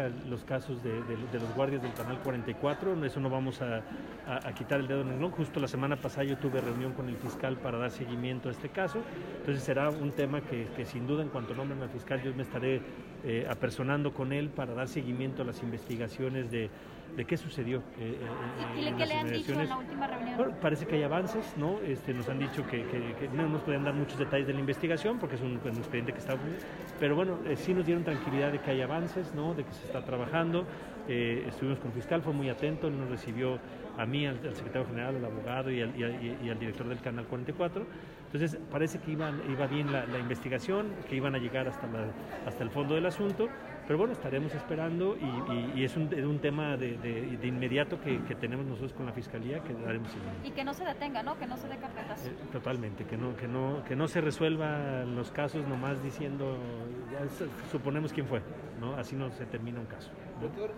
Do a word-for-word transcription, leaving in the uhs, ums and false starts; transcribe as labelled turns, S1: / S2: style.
S1: Los casos de, de, de los guardias del Canal cuarenta y cuatro, eso no vamos a, a, a quitar el dedo en el renglón. Justo la semana pasada yo tuve reunión con el fiscal para dar seguimiento a este caso, entonces será un tema que, que sin duda en cuanto nombren al fiscal yo me estaré eh, apersonando con él para dar seguimiento a las investigaciones de, de qué sucedió. Eh,
S2: ¿Y eh, qué le han dicho en la última reunión?
S1: Bueno, parece que hay avances, ¿no? Este, nos han dicho que, que, que no nos pueden dar muchos detalles de la investigación porque es un, un expediente que está... Pero bueno, eh, sí nos dieron tranquilidad de que hay avances, ¿no? De que se está trabajando. Eh, estuvimos con el fiscal, fue muy atento, él nos recibió a mí, al, al secretario general, al abogado y al, y, al, y al director del Canal cuarenta y cuatro. Entonces parece que iban, iba bien la, la investigación, que iban a llegar hasta, la, hasta el fondo del asunto, pero bueno, estaremos esperando y, y, y es un, un tema de, de, de inmediato que, que tenemos nosotros con la Fiscalía que daremos seguimiento.
S2: Y que no se detenga, ¿no? Que no se dé carpetazo.
S1: Eh, totalmente, que no, que, no, que no se resuelvan los casos nomás diciendo, ya suponemos quién fue, ¿no? Así no se termina un caso, ¿no?